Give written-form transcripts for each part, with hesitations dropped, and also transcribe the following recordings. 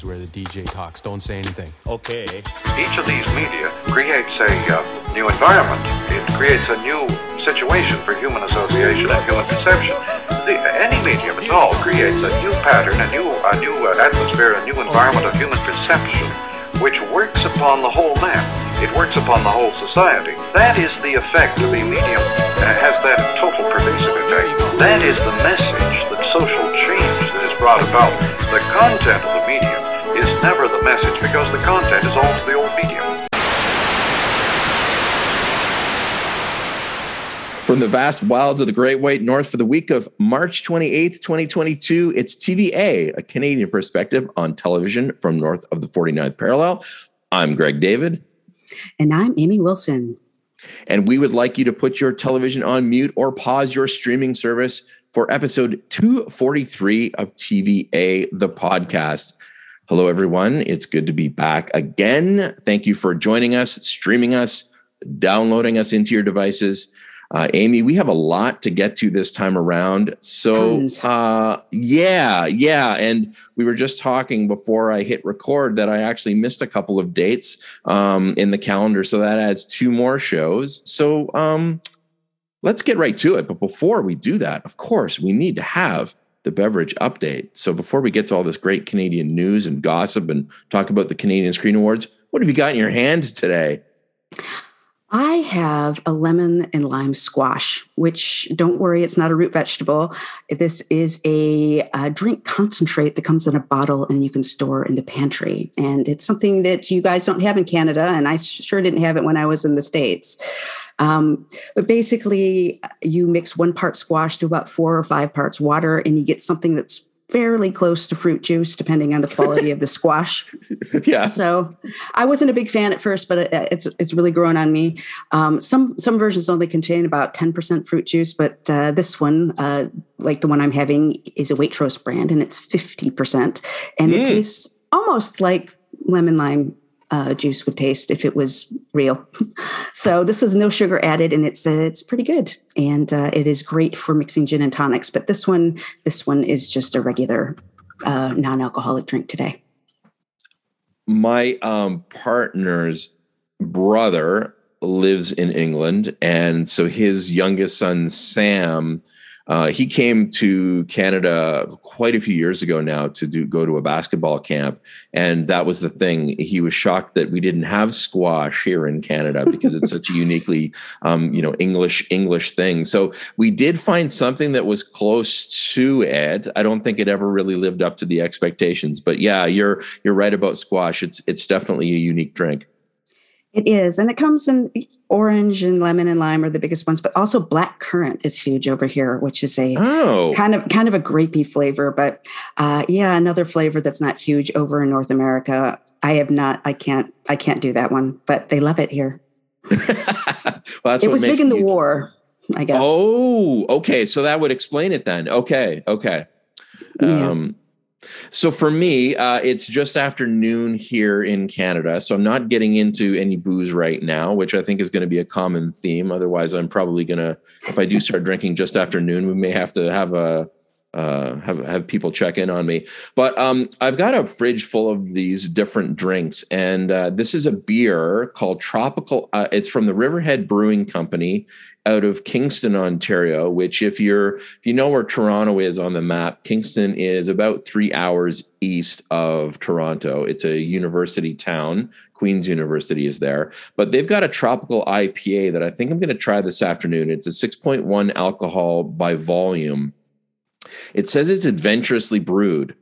is where the DJ talks. Don't say anything. Okay. Each of these media creates a new environment. It creates a new situation for human association and human perception. Any medium at all creates a new pattern, a new atmosphere, a new environment of human perception, which works upon the whole man. It works upon the whole society. That is the effect of a medium. Has that total pervasive effect. That is the message, the social change that is brought about. The content of the medium is never the message, because the content is always the old medium. From the vast wilds of the Great White North for the week of March 28th, 2022, it's TVA, a Canadian perspective on television from north of the 49th parallel. I'm Greg David. And I'm Amy Wilson. And we would like you to put your television on mute or pause your streaming service for episode 243 of TVA, the podcast. Hello, everyone. It's good to be back again. Thank you for joining us, streaming us, downloading us into your devices. Amy, we have a lot to get to this time around. So, yeah. And we were just talking before I hit record that I actually missed a couple of dates in the calendar. So that adds 2 more shows. So let's get right to it. But before we do that, of course, we need to have the beverage update. So before we get to all this great Canadian news and gossip and talk about the Canadian Screen Awards, what have you got in your hand today? I have a lemon and lime squash, which, don't worry, it's not a root vegetable. This is a drink concentrate that comes in a bottle and you can store in the pantry. And it's something that you guys don't have in Canada, and I sure didn't have it when I was in the States. But basically, you mix 1 part squash to about 4 or 5 parts water, and you get something that's fairly close to fruit juice, depending on the quality of the squash. Yeah. So I wasn't a big fan at first, but it's really grown on me. Some versions only contain about 10% fruit juice, but this one, like the one I'm having, is a Waitrose brand, and it's 50%. And it tastes almost like lemon lime juice would taste if it was real. So this is no sugar added, and it's pretty good, and it is great for mixing gin and tonics. But this one is just a regular non-alcoholic drink today. My partner's brother lives in England, and so his youngest son Sam, he came to Canada quite a few years ago now to go to a basketball camp. And that was the thing. He was shocked that we didn't have squash here in Canada because it's such a uniquely, English thing. So we did find something that was close to it. I don't think it ever really lived up to the expectations, but yeah, you're right about squash. It's definitely a unique drink. It is. And it comes in orange and lemon and lime are the biggest ones, but also black currant is huge over here, which is a kind of a grapey flavor. But another flavor that's not huge over in North America. I can't do that one, but they love it here. Well, it was big in the war, I guess. Oh, okay. So that would explain it then. Okay. Yeah. So for me, it's just after noon here in Canada. So I'm not getting into any booze right now, which I think is going to be a common theme. Otherwise, I'm probably going to, if I do start drinking just after noon, we may have to have people check in on me. But I've got a fridge full of these different drinks. And this is a beer called Tropical. It's from the Riverhead Brewing Company out of Kingston, Ontario, which if you know where Toronto is on the map, Kingston is about 3 hours east of Toronto. It's a university town. Queen's University is there. But they've got a tropical IPA that I think I'm going to try this afternoon. It's a 6.1 alcohol by volume. It says it's adventurously brewed.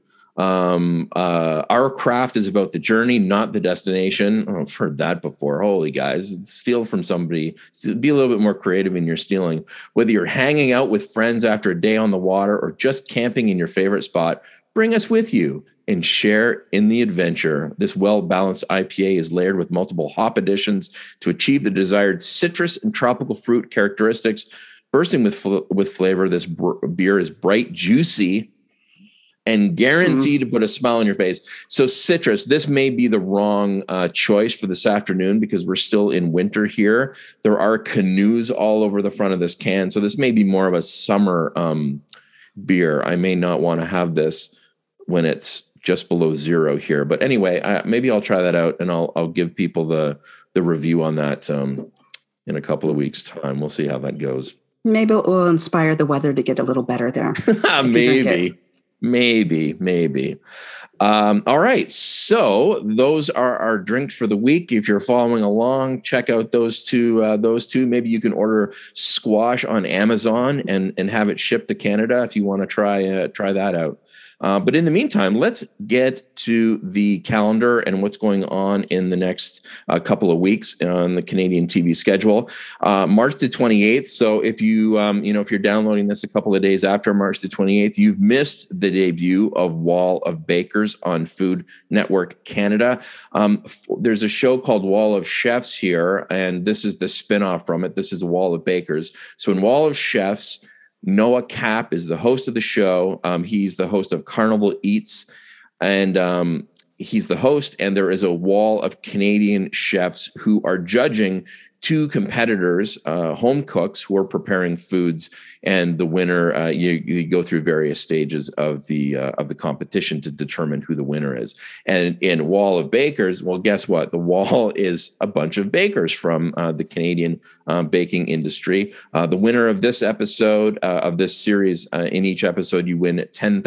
Our craft is about the journey, not the destination. Oh, I've heard that before. Holy guys, steal from somebody. Be a little bit more creative in your stealing. Whether you're hanging out with friends after a day on the water or just camping in your favorite spot, bring us with you and share in the adventure. This well-balanced IPA is layered with multiple hop additions to achieve the desired citrus and tropical fruit characteristics. Bursting with flavor, this beer is bright, juicy, and guaranteed to put a smile on your face. So citrus, this may be the wrong choice for this afternoon because we're still in winter here. There are canoes all over the front of this can. So this may be more of a summer beer. I may not want to have this when it's just below 0 here. But anyway, maybe I'll try that out, and I'll give people the review on that in a couple of weeks' time. We'll see how that goes. Maybe it will inspire the weather to get a little better there. Maybe. All right. So those are our drinks for the week. If you're following along, check out those two. Maybe you can order squash on Amazon and have it shipped to Canada if you want to try that out. But in the meantime, let's get to the calendar and what's going on in the next couple of weeks on the Canadian TV schedule. March the 28th. So if if you're downloading this a couple of days after March the 28th, you've missed the debut of Wall of Bakers on Food Network Canada. There's a show called Wall of Chefs here, and this is the spinoff from it. This is Wall of Bakers. So in Wall of Chefs, Noah Kapp is the host of the show. He's the host of Carnival Eats, and he's the host. And there is a wall of Canadian chefs who are judging two competitors, home cooks who are preparing foods, and the winner. You go through various stages of the competition to determine who the winner is. And in Wall of Bakers, well, guess what? The wall is a bunch of bakers from the Canadian baking industry. The winner of this episode of this series, in each episode, you win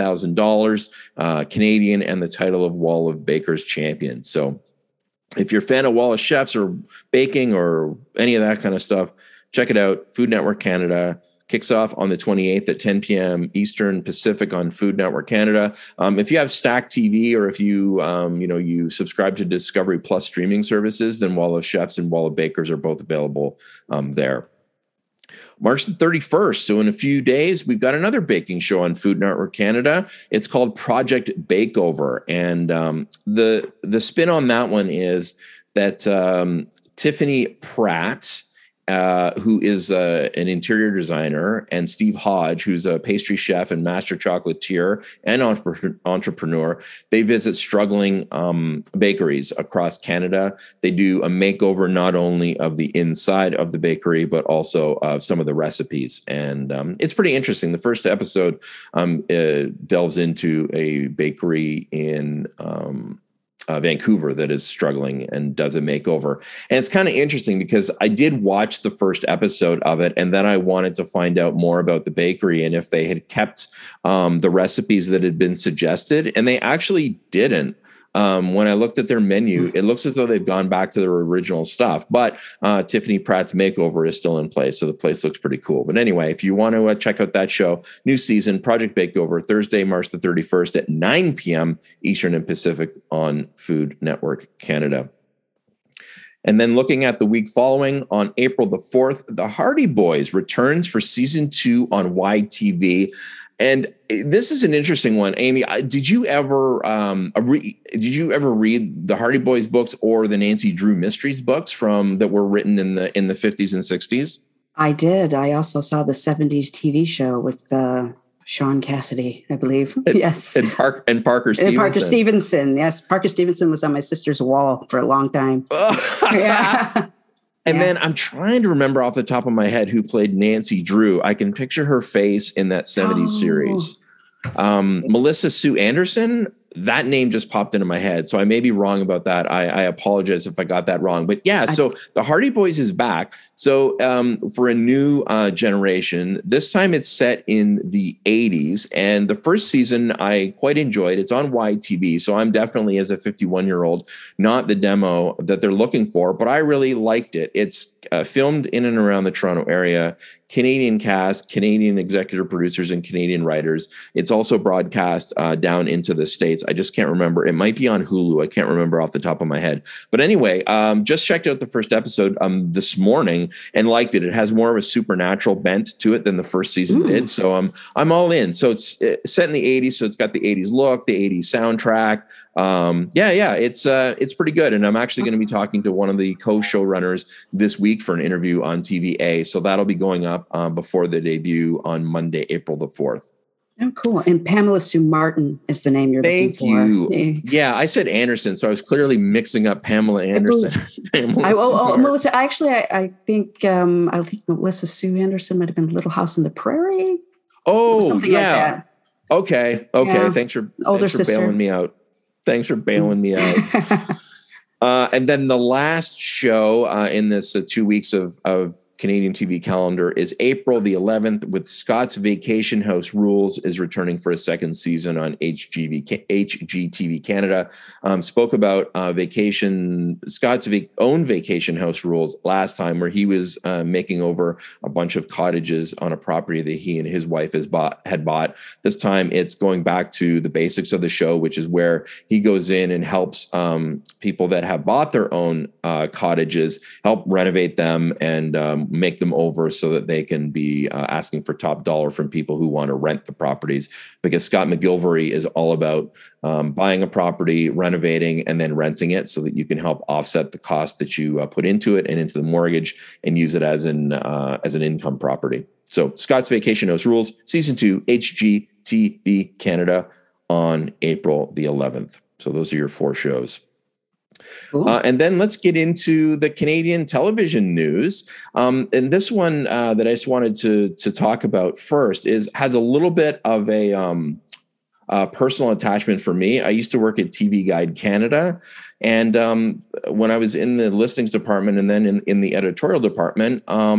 $10,000 Canadian and the title of Wall of Bakers champion. So if you're a fan of Wall of Chefs or baking or any of that kind of stuff, check it out. Food Network Canada kicks off on the 28th at 10 p.m. Eastern Pacific on Food Network Canada. If you have Stack TV, or if you you subscribe to Discovery Plus streaming services, then Wall of Chefs and Wall of Bakers are both available there. March the 31st. So in a few days, we've got another baking show on Food Network Canada. It's called Project Bakeover. And the spin on that one is that Tiffany Pratt, who is an interior designer, and Steve Hodge, who's a pastry chef and master chocolatier and entrepreneur, they visit struggling bakeries across Canada. They do a makeover not only of the inside of the bakery, but also of some of the recipes. And it's pretty interesting. The first episode delves into a bakery in Vancouver that is struggling and does a makeover. And it's kind of interesting because I did watch the first episode of it, and then I wanted to find out more about the bakery and if they had kept the recipes that had been suggested, and they actually didn't. When I looked at their menu, it looks as though they've gone back to their original stuff, but Tiffany Pratt's makeover is still in place. So the place looks pretty cool. But anyway, if you want to check out that show, new season, Project Bakeover, Thursday, March the 31st at 9 p.m. Eastern and Pacific on Food Network Canada. And then looking at the week following, on April the 4th, The Hardy Boys returns for season 2 on YTV. And this is an interesting one, Amy. Did you ever read the Hardy Boys books or the Nancy Drew Mysteries books that were written in the 50s and 60s? I did. I also saw the 70s TV show with Sean Cassidy, I believe. Yes. And Parker Stevenson. And Parker Stevenson. Yes. Parker Stevenson was on my sister's wall for a long time. Yeah. And then I'm trying to remember off the top of my head who played Nancy Drew. I can picture her face in that 70s series. Melissa Sue Anderson, that name just popped into my head. So I may be wrong about that. I apologize if I got that wrong. But yeah, so the Hardy Boys is back. So for a new generation, this time it's set in the 80s. And the first season I quite enjoyed. It's on YTV. So I'm definitely, as a 51-year-old, not the demo that they're looking for. But I really liked it. It's filmed in and around the Toronto area. Canadian cast, Canadian executive producers, and Canadian writers. It's also broadcast down into the States. I just can't remember. It might be on Hulu. I can't remember off the top of my head. But anyway, just checked out the first episode this morning and liked it. It has more of a supernatural bent to it than the first season did. So I'm all in. So it's set in the 80s. So it's got the 80s look, the 80s soundtrack. It's pretty good. And I'm actually going to be talking to one of the co-showrunners this week for an interview on TVA. So that'll be going up before the debut on Monday, April the 4th. Oh, cool. And Pamela Sue Martin is the name you're looking for. Thank you. Yeah, I said Anderson, so I was clearly mixing up Pamela Anderson. Melissa, actually, I think Melissa Sue Anderson might have been Little House on the Prairie. Oh, something yeah. like that. Okay. Yeah. Thanks for bailing me out. Thanks for bailing me out. And then the last show in this 2 weeks of Canadian TV calendar is April the 11th, with Scott's Vacation House Rules is returning for a second season on HGTV Canada. Spoke about Scott's own Vacation House Rules last time, where he was making over a bunch of cottages on a property that he and his wife had bought. This time it's going back to the basics of the show, which is where he goes in and helps people that have bought their own cottages, help renovate them and make them over so that they can be asking for top dollar from people who want to rent the properties, because Scott McGilvery is all about buying a property, renovating, and then renting it so that you can help offset the cost that you put into it and into the mortgage and use it as an income property. So Scott's Vacation House Rules, Season 2, HGTV Canada on April the 11th. So those are your 4 shows. Cool. And then let's get into the Canadian television news. And this one that I just wanted to talk about first has a little bit of a personal attachment for me. I used to work at TV Guide Canada. And when I was in the listings department and then in the editorial department,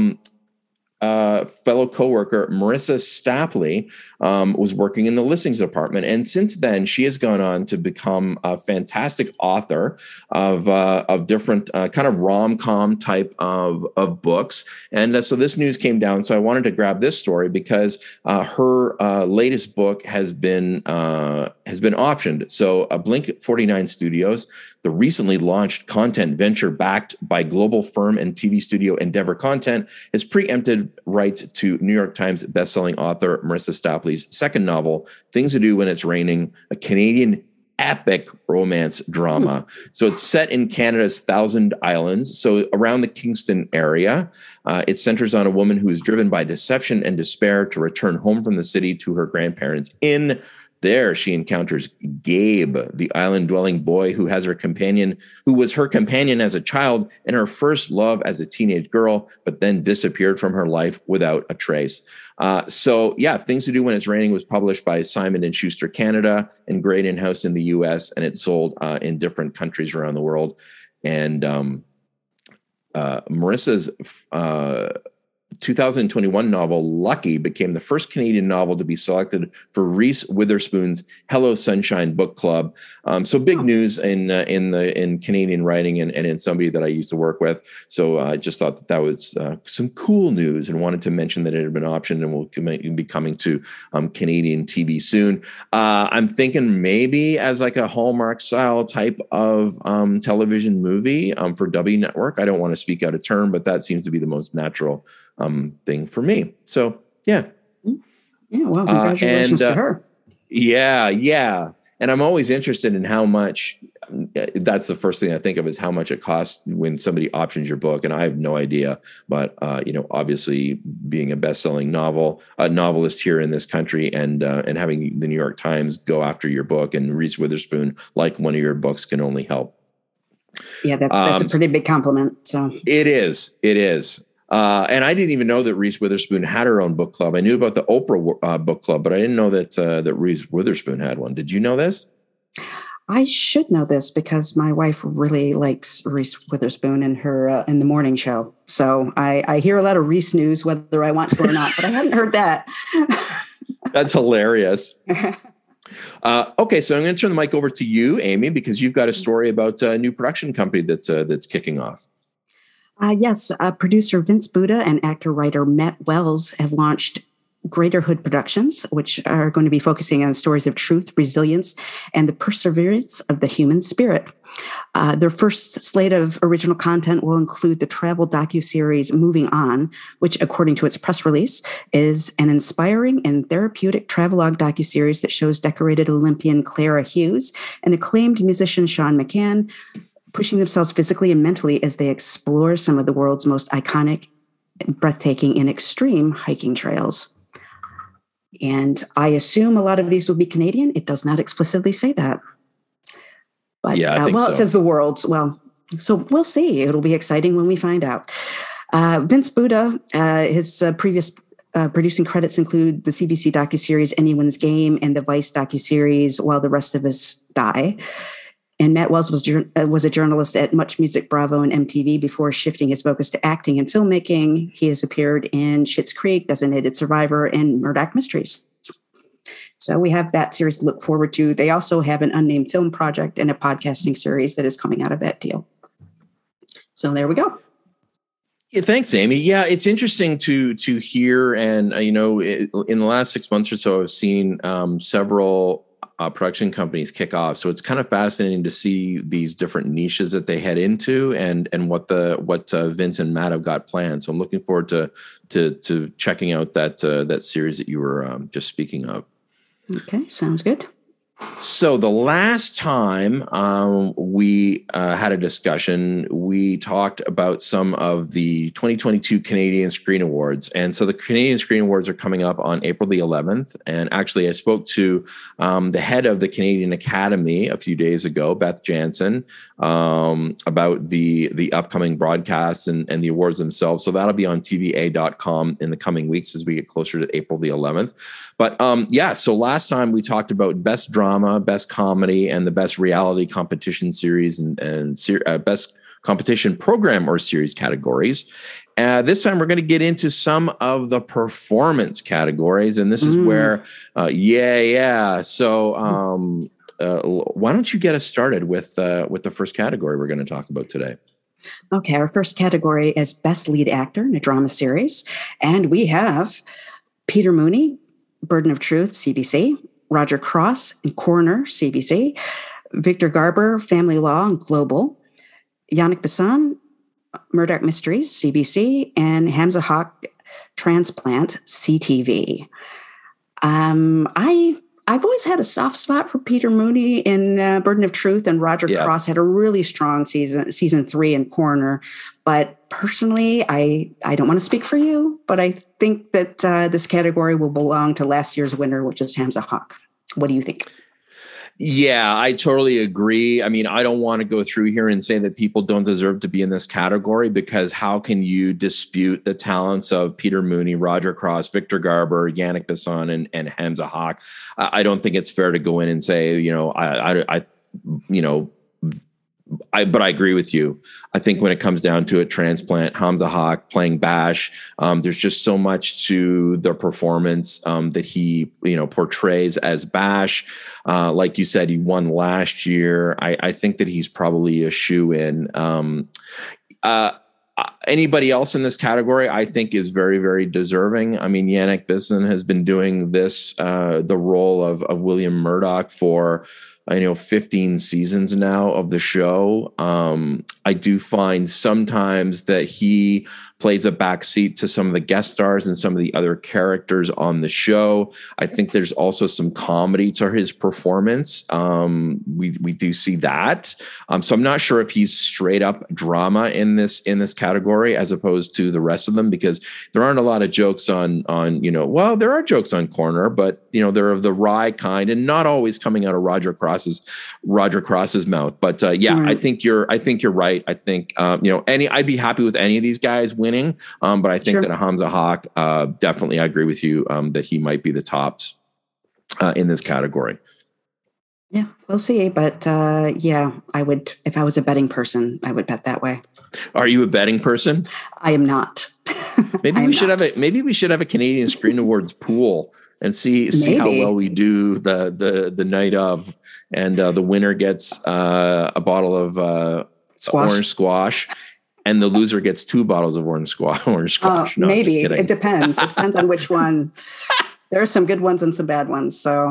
fellow coworker Marissa Stapley was working in the listings department, and since then she has gone on to become a fantastic author of different kind of rom-com type of books. And so this news came down, so I wanted to grab this story because her latest book has been optioned. So Blink 49 Studios, the recently launched content venture backed by global firm and TV studio Endeavor Content, has preempted rights to New York Times bestselling author Marissa Stapley's second novel, Things to Do When It's Raining, a Canadian epic romance drama. So it's set in Canada's Thousand Islands, so around the Kingston area. It centers on a woman who is driven by deception and despair to return home from the city to her grandparents' inn. There, she encounters Gabe, the island-dwelling boy who was her companion as a child and her first love as a teenage girl, but then disappeared from her life without a trace. Things to Do When It's Raining was published by Simon & Schuster Canada and Graydon House in the U.S., and it sold in different countries around the world. And Marissa's 2021 novel Lucky became the first Canadian novel to be selected for Reese Witherspoon's Hello Sunshine Book Club. So big news in Canadian writing and in somebody that I used to work with. So I just thought that was some cool news and wanted to mention that it had been optioned and will be coming to Canadian TV soon. I'm thinking maybe as like a Hallmark style type of television movie for W Network. I don't want to speak out of turn, but that seems to be the most natural thing for me. So yeah. Well, congratulations to her. Yeah. And I'm always interested in how much, that's the first thing I think of, is how much it costs when somebody options your book. And I have no idea, but obviously being a best-selling novelist here in this country and having the New York Times go after your book and Reese Witherspoon like one of your books can only help. Yeah, that's a pretty big compliment. So it is. And I didn't even know that Reese Witherspoon had her own book club. I knew about the Oprah book club, but I didn't know that Reese Witherspoon had one. Did you know this? I should know this because my wife really likes Reese Witherspoon in her in the morning show. So I hear a lot of Reese news, whether I want to or not, but I hadn't heard that. That's hilarious. Okay, so I'm going to turn the mic over to you, Amy, because you've got a story about a new production company that's kicking off. Yes, producer Vince Buddha and actor-writer Matt Wells have launched Greater Hood Productions, which are going to be focusing on stories of truth, resilience, and the perseverance of the human spirit. Their first slate of original content will include the travel docuseries Moving On, which, according to its press release, is an inspiring and therapeutic travelogue docuseries that shows decorated Olympian Clara Hughes and acclaimed musician Sean McCann pushing themselves physically and mentally as they explore some of the world's most iconic, breathtaking, and extreme hiking trails. And I assume a lot of these will be Canadian. It does not explicitly say that. But, yeah, I think so. It says the world's. Well, so we'll see. It'll be exciting when we find out. Vince Buddha, his previous producing credits include the CBC docuseries Anyone's Game and the Vice docuseries While the Rest of Us Die. And Matt Wells was a journalist at Much Music, Bravo, and MTV before shifting his focus to acting and filmmaking. He has appeared in Schitt's Creek, Designated Survivor, and Murdoch Mysteries. So we have that series to look forward to. They also have an unnamed film project and a podcasting series that is coming out of that deal. So there we go. Yeah, thanks, Amy. Yeah, it's interesting to hear, and in the last 6 months or so, I've seen several production companies kick off. So it's kind of fascinating to see these different niches that they head into, and what Vince and Matt have got planned. So I'm looking forward to checking out that series that you were just speaking of. Okay, sounds good. So the last time we had a discussion, we talked about some of the 2022 Canadian Screen Awards. And so the Canadian Screen Awards are coming up on April the 11th. And actually, I spoke to the head of the Canadian Academy a few days ago, Beth Jansen, about the upcoming broadcasts and the awards themselves. So that'll be on TVA.com in the coming weeks as we get closer to April the 11th. But so last time we talked about best drama, best comedy, and the best reality competition series and best competition program or series categories. This time we're going to get into some of the performance categories, and this is where, So why don't you get us started with the first category we're going to talk about today? Okay, our first category is Best Lead Actor in a Drama Series, and we have Peter Mooney, Burden of Truth, CBC, Roger Cross and Coroner, CBC, Victor Garber, Family Law and Global, Yannick Besson, Murdoch Mysteries, CBC, and Hamza Haq, Transplant, CTV. I've always had a soft spot for Peter Mooney in Burden of Truth, and Roger Cross had a really strong season 3 in Coroner. But personally, I don't want to speak for you, but I think that this category will belong to last year's winner, which is Hamza Haq. What do you think? Yeah, I totally agree. I mean, I don't want to go through here and say that people don't deserve to be in this category, because how can you dispute the talents of Peter Mooney, Roger Cross, Victor Garber, Yannick Besson, and Hamza Haq? I don't think it's fair to go in and say, but I agree with you. I think when it comes down to it, Transplant, Hamza Haq playing Bash, there's just so much to the performance that he, portrays as Bash. Like you said, he won last year. I think that he's probably a shoo-in. Anybody else in this category, I think, is very, very deserving. I mean, Yannick Besson has been doing this, the role of William Murdoch for 15 seasons now of the show. I do find sometimes that he plays a backseat to some of the guest stars and some of the other characters on the show. I think there's also some comedy to his performance. We do see that. So I'm not sure if he's straight up drama in this category as opposed to the rest of them, because there aren't a lot of jokes on there are jokes on Coroner, but they're of the wry kind and not always coming out of Roger Cross's mouth. But right. I think you're right. I think I'd be happy with any of these guys winning. But I think that Hamza Haq, definitely, I agree with you that he might be the tops in this category. Yeah, we'll see. But I would, if I was a betting person, I would bet that way. Are you a betting person? I am not. Maybe we should have a Canadian Screen Awards pool and see how well we do the night of, and the winner gets a bottle of orange squash. And the loser gets 2 bottles of orange squash. No, maybe. It depends. It depends on which one. There are some good ones and some bad ones. So,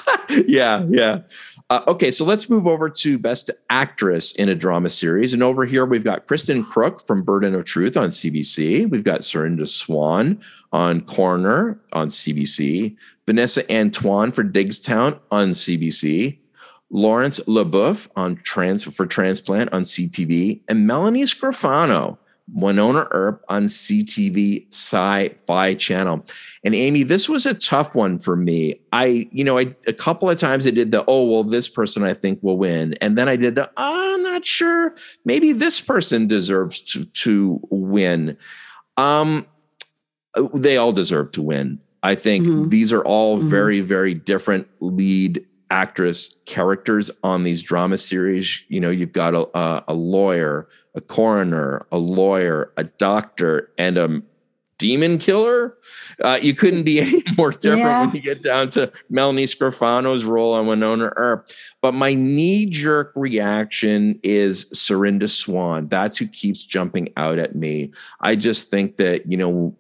yeah. Okay, so let's move over to Best Actress in a Drama Series. And over here, we've got Kristen Crook from Burden of Truth on CBC. We've got Serinda Swan on Coroner on CBC. Vanessa Antoine for Diggstown on CBC. Lawrence LaBeouf for Transplant on CTV, and Melanie Scrofano, Winona Earp on CTV Sci-Fi Channel. And Amy, this was a tough one for me. I a couple of times I did this person I think will win. And then I did I'm not sure, maybe this person deserves to win. They all deserve to win. I think these are all very, very different lead actress characters on these drama series. You know, you've got a lawyer, a coroner, a lawyer, a doctor, and a demon killer. You couldn't be any more different when you get down to Melanie Scrofano's role on Winona Earp. But my knee-jerk reaction is Serinda Swan. That's who keeps jumping out at me. I just think that, you know,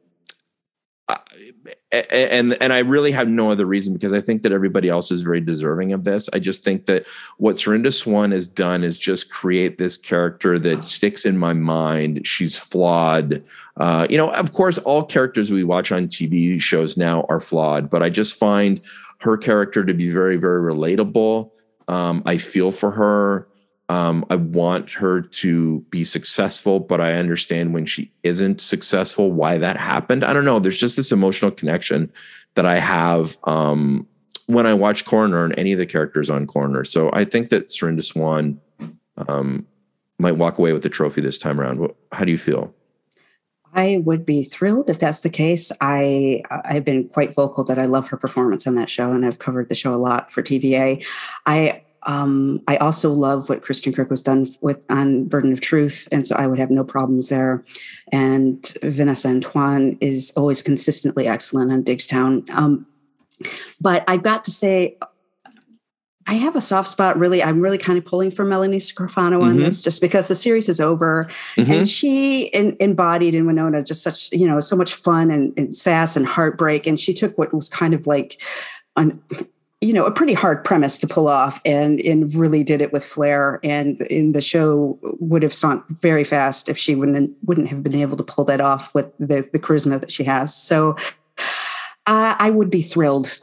and I really have no other reason, because I think that everybody else is very deserving of this. I just think that what Serinda Swan has done is just create this character that sticks in my mind. She's flawed. You know, of course, all characters we watch on TV shows now are flawed, but I just find her character to be very, very relatable. I feel for her. I want her to be successful, but I understand when she isn't successful, why that happened. I don't know. There's just this emotional connection that I have when I watch Coroner and any of the characters on Coroner. So I think that Serinda Swan might walk away with the trophy this time around. How do you feel? I would be thrilled if that's the case. I've been quite vocal that I love her performance on that show, and I've covered the show a lot for TVA. I also love what Christian Kirk was done with on Burden of Truth, and so I would have no problems there. And Vanessa Antoine is always consistently excellent on Digstown. But I've got to say, I have a soft spot. Really, I'm really kind of pulling for Melanie Scrofano on this, just because the series is over, and she embodied in Winona just such, you know, so much fun and sass and heartbreak, and she took what was kind of like a pretty hard premise to pull off, and really did it with flair. And in the show would have sunk very fast if she wouldn't have been able to pull that off with the charisma that she has. So I would be thrilled.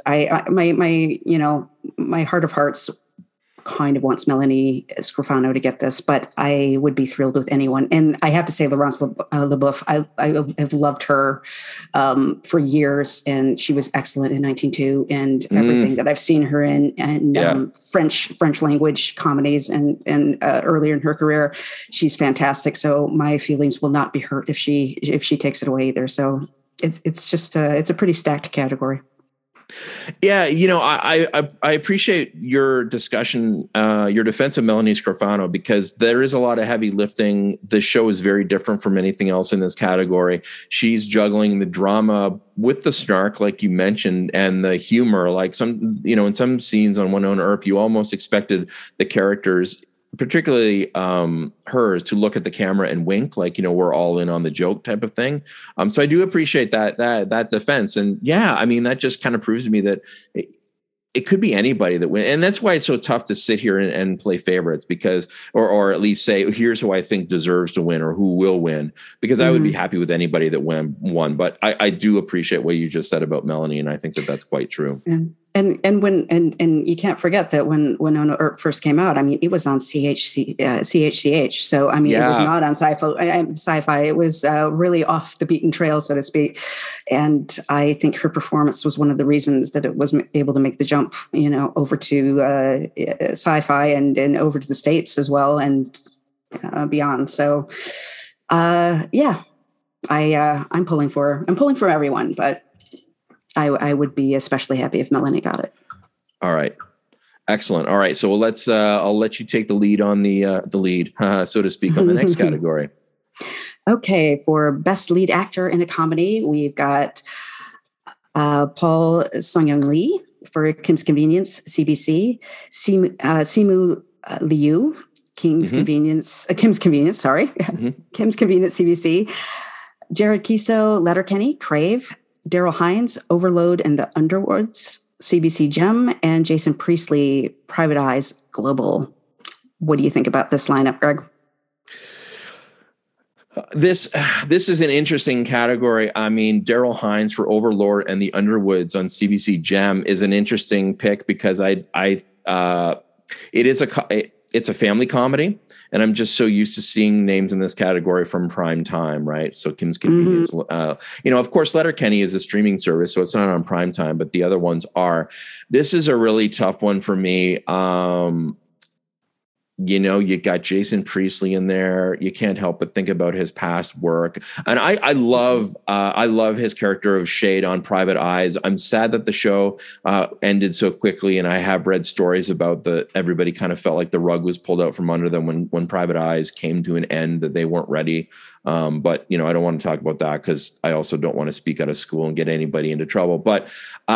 My heart of hearts kind of wants Melanie Scrofano to get this, but I would be thrilled with anyone. And I have to say, Laurence Leboeuf, I have loved her for years, and she was excellent in 1902 and everything that I've seen her in, and French language comedies and earlier in her career. She's fantastic. So my feelings will not be hurt if she takes it away either. So it's just it's a pretty stacked category. Yeah, you know, I appreciate your discussion, your defense of Melanie Scrofano, because there is a lot of heavy lifting. The show is very different from anything else in this category. She's juggling the drama with the snark, like you mentioned, and the humor. Like in some scenes on Winona Earp, you almost expected the characters, particularly hers, to look at the camera and wink, like, you know, we're all in on the joke type of thing. So I do appreciate that defense. And yeah, I mean, that just kind of proves to me that it could be anybody that wins. And that's why it's so tough to sit here and play favorites, because, or at least say, here's who I think deserves to win or who will win, because I would be happy with anybody that won. But I do appreciate what you just said about Melanie. And I think that that's quite true. And you can't forget that when Winona Earp first came out, I mean, it was on CHCH. So, I mean, it was not on sci-fi. It was really off the beaten trail, so to speak. And I think her performance was one of the reasons that it was able to make the jump, you know, over to sci-fi and over to the States as well, and beyond. So, I'm pulling for everyone, but I would be especially happy if Melanie got it. All right. Excellent. All right. So let's, I'll let you take the lead on the lead, so to speak, on the next category. Okay. For Best Lead Actor in a Comedy, we've got Paul Sung-Young Lee for Kim's Convenience, CBC, Simu Liu, Kim's Convenience, CBC, Jared Kiso, Letterkenny, Crave, Daryl Hines, Overload and the Underwoods, CBC Gem, and Jason Priestley, Private Eyes Global. What do you think about this lineup, Greg? This is an interesting category. I mean, Daryl Hines for Overlord and the Underwoods on CBC Gem is an interesting pick, because it's a family comedy, and I'm just so used to seeing names in this category from prime time, right? So Kim's Convenience, of course, Letterkenny is a streaming service, so it's not on prime time, but the other ones are. This is a really tough one for me. you got Jason Priestley in there. You can't help but think about his past work. And I love his character of Shade on Private Eyes. I'm sad that the show ended so quickly. And I have read stories about everybody kind of felt like the rug was pulled out from under them when Private Eyes came to an end, that they weren't ready. But I don't want to talk about that because I also don't want to speak out of school and get anybody into trouble. But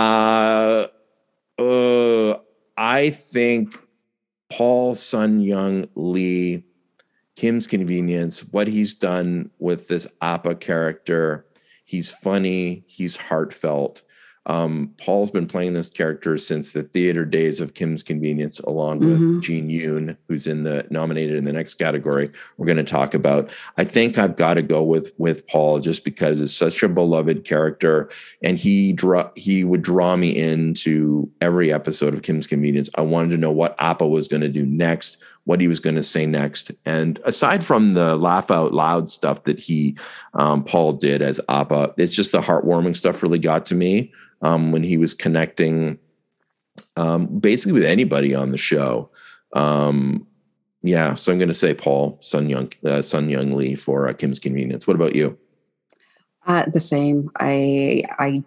I think Paul Sun-Young Lee, Kim's Convenience, what he's done with this Appa character, he's funny, he's heartfelt. Paul's been playing this character since the theater days of Kim's Convenience, along with Gene Yoon, who's nominated in the next category we're going to talk about. I think I've got to go with Paul, just because it's such a beloved character, and he would draw me into every episode of Kim's Convenience. I wanted to know what Appa was going to do next, what he was going to say next. And aside from the laugh out loud stuff that Paul did as Appa, it's just the heartwarming stuff really got to me. When he was connecting basically with anybody on the show. So I'm going to say Paul Sun-Young Lee for Kim's Convenience. What about you? The same. I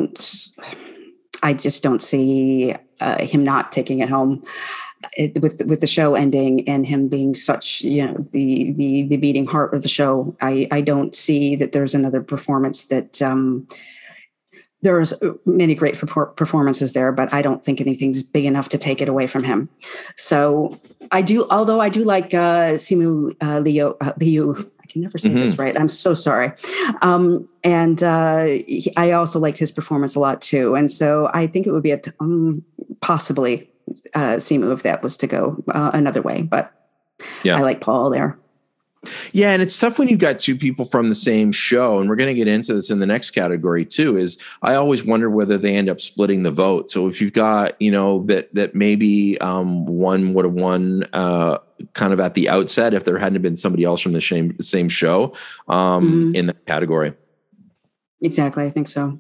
just don't see him not taking it home. With the show ending and him being such, the beating heart of the show, I don't see that there's another performance that. There's many great performances there, but I don't think anything's big enough to take it away from him. So although I do like Simu Liu, I can never say this right. I'm so sorry. I also liked his performance a lot too. And so I think it would be possibly Simu if that was to go another way, but I like Paul there. Yeah, and it's tough when you've got two people from the same show, and we're going to get into this in the next category too, is I always wonder whether they end up splitting the vote. So if you've got, that maybe one would have won kind of at the outset if there hadn't been somebody else from the same show in that category. Exactly, I think so.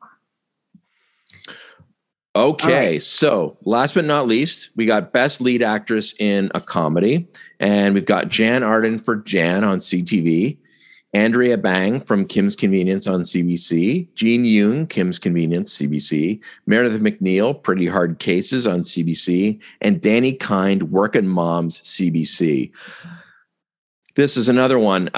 Okay, right. So last but not least, we got Best Lead Actress in a Comedy. And we've got Jan Arden for Jan on CTV, Andrea Bang from Kim's Convenience on CBC, Gene Yoon, Kim's Convenience, CBC, Meredith McNeil, Pretty Hard Cases on CBC, and Danny Kind, Workin' Moms, CBC. This is another one.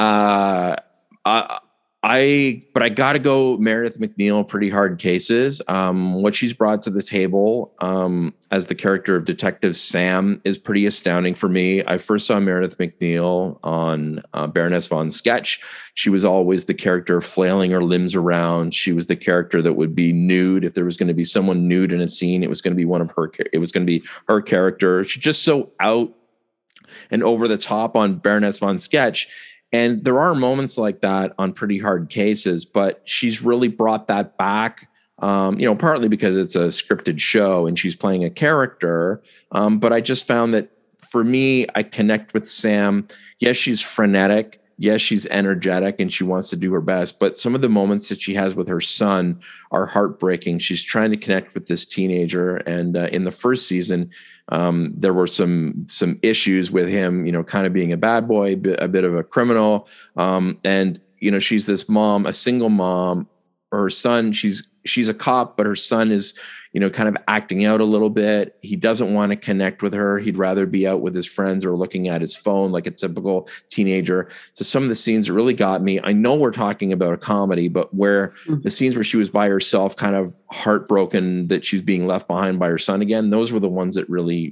But I got to go Meredith McNeil, Pretty Hard Cases. What she's brought to the table as the character of Detective Sam is pretty astounding for me. I first saw Meredith McNeil on Baroness von Sketch. She was always the character flailing her limbs around. She was the character that would be nude. If there was going to be someone nude in a scene, it was going to be her character. She's just so out and over the top on Baroness von Sketch. And there are moments like that on Pretty Hard Cases, but she's really brought that back, partly because it's a scripted show and she's playing a character. But I just found that for me, I connect with Sam. Yes, she's frenetic. Yes, she's energetic and she wants to do her best. But some of the moments that she has with her son are heartbreaking. She's trying to connect with this teenager. And in the first season, there were some issues with him, kind of being a bad boy, a bit of a criminal. And she's this mom, a single mom. Her son, she's a cop, but her son is, kind of acting out a little bit. He doesn't want to connect with her. He'd rather be out with his friends or looking at his phone like a typical teenager. So some of the scenes really got me. I know we're talking about a comedy, but where the scenes where she was by herself, kind of heartbroken that she's being left behind by her son again, those were the ones that really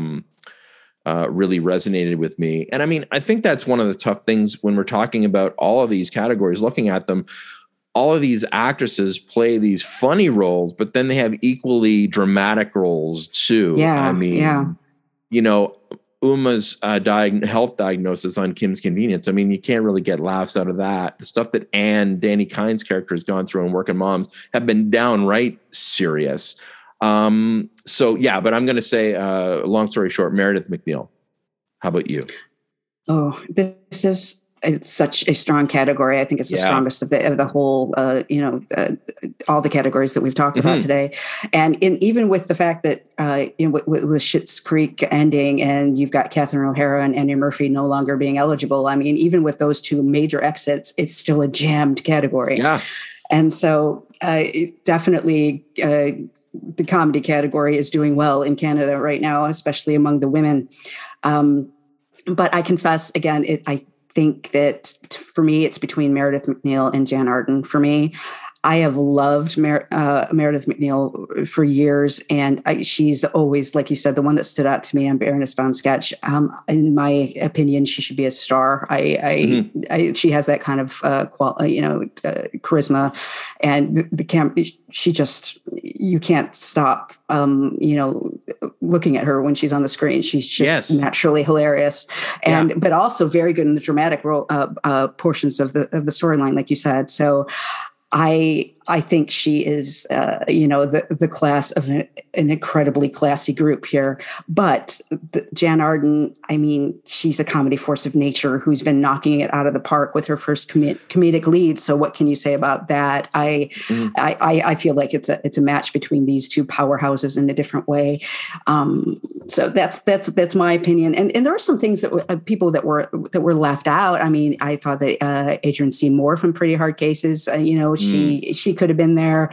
resonated with me. And I mean, I think that's one of the tough things when we're talking about all of these categories, looking at them. All of these actresses play these funny roles, but then they have equally dramatic roles too. Yeah, I mean, Uma's health diagnosis on Kim's Convenience. I mean, you can't really get laughs out of that. The stuff that Danny Kind's character has gone through in Workin' Moms have been downright serious. But I'm going to say, long story short, Meredith McNeil. How about you? Oh, this is it's such a strong category. I think it's the strongest of the whole, all the categories that we've talked about today. And even with the fact that, with Schitt's Creek ending and you've got Catherine O'Hara and Eddie Murphy no longer being eligible, I mean, even with those two major exits, it's still a jammed category. Yeah. And so definitely the comedy category is doing well in Canada right now, especially among the women. But I confess, again, I think that for me, it's between Meredith MacNeill and Jan Arden. For me, I have loved Meredith MacNeill for years, and she's always, like you said, the one that stood out to me on Baroness von Sketch. In my opinion, she should be a star. She has that kind of charisma, and the camera. She just, you can't stop, looking at her when she's on the screen. She's just naturally hilarious, but also very good in the dramatic role portions of the storyline, like you said. So. I think she is, the class of an incredibly classy group here. But Jan Arden, I mean, she's a comedy force of nature who's been knocking it out of the park with her first comedic lead. So what can you say about that? I feel like it's a match between these two powerhouses in a different way. So that's my opinion. And there are some things that people that were left out. I mean, I thought that Adrienne C. Moore from Pretty Hard Cases, she could have been there.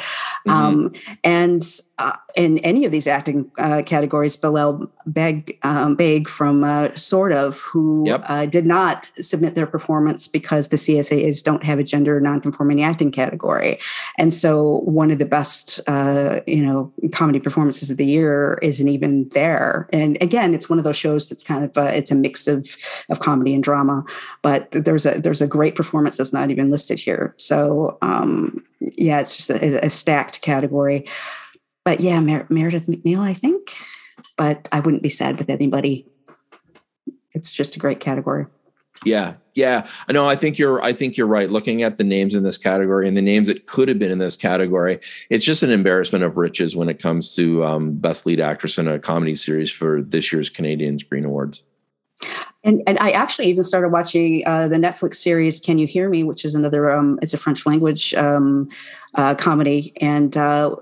And in any of these acting categories, Bilal Baig from Sort of, who did not submit their performance because the CSAs don't have a gender nonconforming acting category. And so one of the best, comedy performances of the year isn't even there. And again, it's one of those shows that's kind of, it's a mix of comedy and drama, but there's a great performance that's not even listed here. So, it's just a stacked category. But yeah, Meredith MacNeill, I think. But I wouldn't be sad with anybody. It's just a great category. Yeah. I know. I think you're right. Looking at the names in this category and the names that could have been in this category, it's just an embarrassment of riches when it comes to Best Lead Actress in a Comedy Series for this year's Canadian Screen Awards. And I actually even started watching the Netflix series "Can You Hear Me," which is another it's a French language comedy, and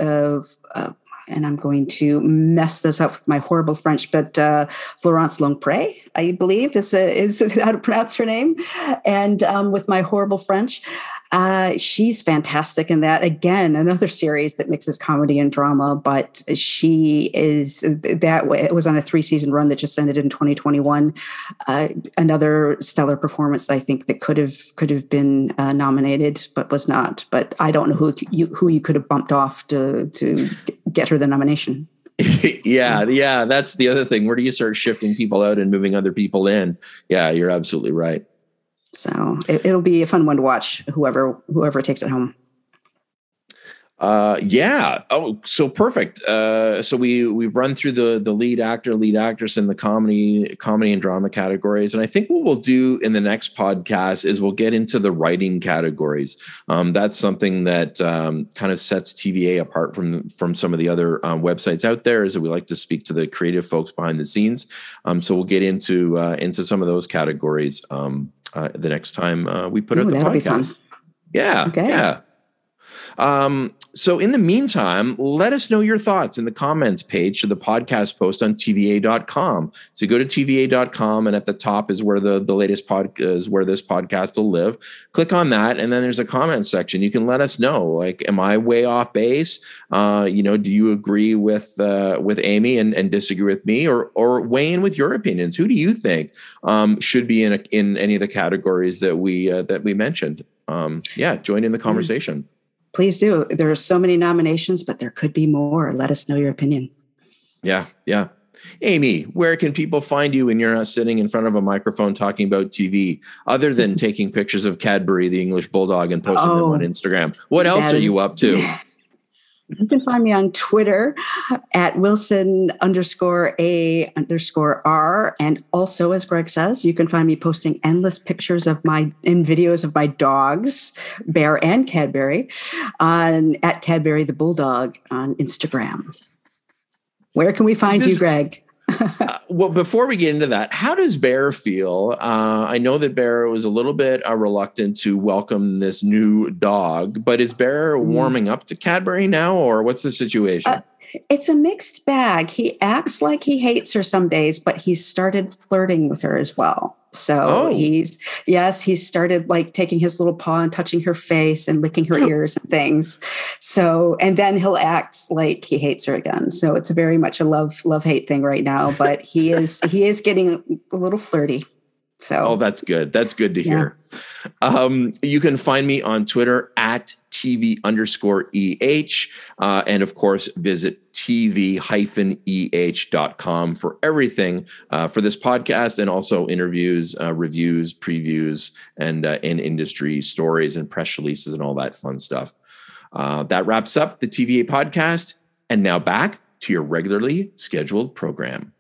I'm going to mess this up with my horrible French, but Florence Longpré, I believe is how to pronounce her name, and with my horrible French. She's fantastic in that. Again, another series that mixes comedy and drama, but she is that way. It was on a 3-season run that just ended in 2021. Another stellar performance, I think, that could have been nominated, but was not. But I don't know who you could have bumped off to get her the nomination. Yeah. That's the other thing. Where do you start shifting people out and moving other people in? Yeah, you're absolutely right. So it'll be a fun one to watch, whoever takes it home. Oh, so perfect. So we've run through the lead actor, lead actress in the comedy and drama categories. And I think what we'll do in the next podcast is we'll get into the writing categories. That's something that kind of sets TVA apart from some of the other websites out there, is that we like to speak to the creative folks behind the scenes. So we'll get into some of those categories the next time we put out the podcast. Be fun. Yeah. Okay. Yeah. So in the meantime, let us know your thoughts in the comments page to the podcast post on TVA.com. So go to TVA.com, and at the top is where the latest is where this podcast will live. Click on that, and then there's a comment section. You can let us know, like, am I way off base? Do you agree with Amy and disagree with me, or weigh in with your opinions? Who do you think should be in any of the categories that we mentioned? Join in the conversation. Please do. There are so many nominations, but there could be more. Let us know your opinion. Yeah. Amy, where can people find you when you're not sitting in front of a microphone talking about TV, other than taking pictures of Cadbury, the English Bulldog, and posting them on Instagram? What else are you up to? You can find me on Twitter at Wilson_A_R. And also, as Greg says, you can find me posting endless pictures and videos of my dogs, Bear and Cadbury, at Cadbury the Bulldog on Instagram. Where can we find you, Greg? Well, before we get into that, how does Bear feel? I know that Bear was a little bit reluctant to welcome this new dog, but is Bear warming up to Cadbury now, or what's the situation? It's a mixed bag. He acts like he hates her some days, but he's started flirting with her as well. So he's started like taking his little paw and touching her face and licking her ears and things. So, and then he'll act like he hates her again. So it's very much a love-hate thing right now, but he is getting a little flirty. So, that's good. That's good to hear. You can find me on Twitter at TV_EH. And of course, visit TV-EH.com for everything for this podcast, and also interviews, reviews, previews, and in-industry stories and press releases and all that fun stuff. That wraps up the TVA podcast. And now back to your regularly scheduled program.